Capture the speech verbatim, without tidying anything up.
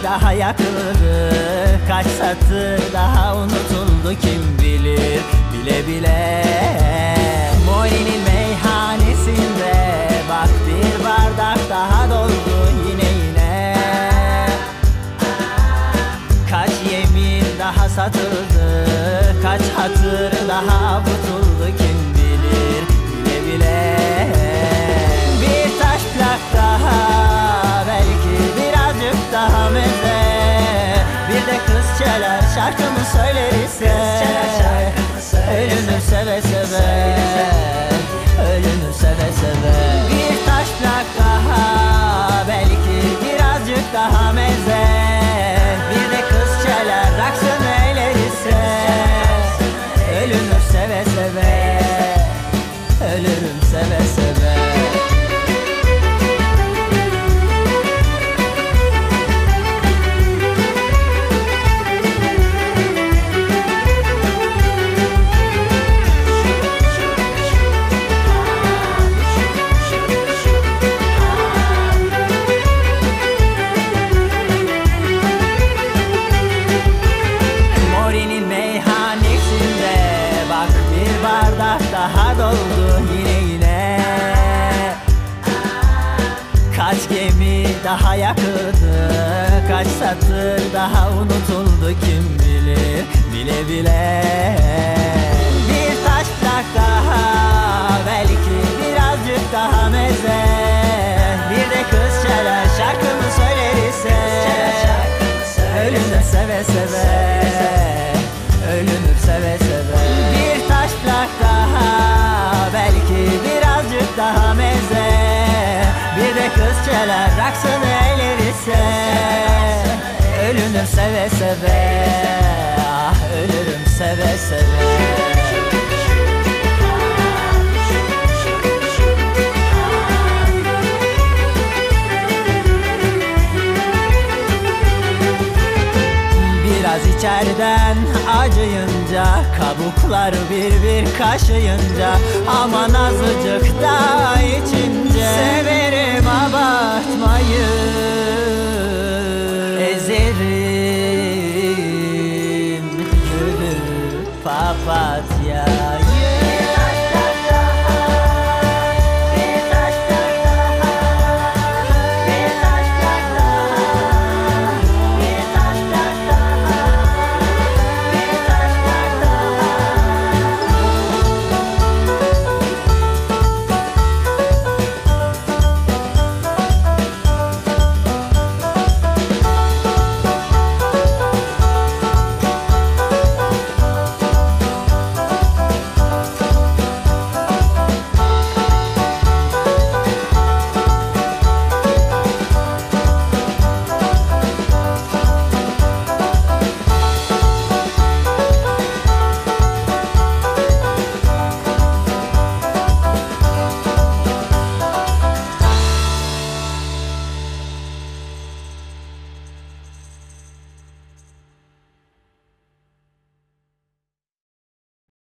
daha yakıldı, kaç satır daha unutuldu kim bilir, bile bile. Mori'nin meyhanesinde bak bir bardak daha doldu yine yine. Kaç yemin daha satıldı, kaç hatır daha avutuldu kim bilir, bile bile. Bir taş plak daha, belki birazcık daha meze. Bir de kız çalar şarkımı söyler ise, ölünür seve seve, ölünür seve seve. Bir taş plak daha, belki birazcık daha meze. Bir de kız çalar raksını eyler ise, ölünür seve seve, ölürüm seve seve. Daha doldu yine yine. Kaç gemi daha yakıldı, kaç satır daha unutuldu kim bilir, bile bile. Bir taş plak daha, belki birazcık daha meze. Bir de kız çalar şarkımı söyler ise, ölünür seve seve, ölünür seve seve. Bir taş plak daha, belki birazcık daha meze. Bir de kız çalar raksını eyler ise, ölünür seve seve, ah ölürüm seve seve. Biraz içeriden acıyınca, kabuklar bir bir kaşıyınca, aman azıcık daha içince, severim abartmayı, ezerim gülü papatya.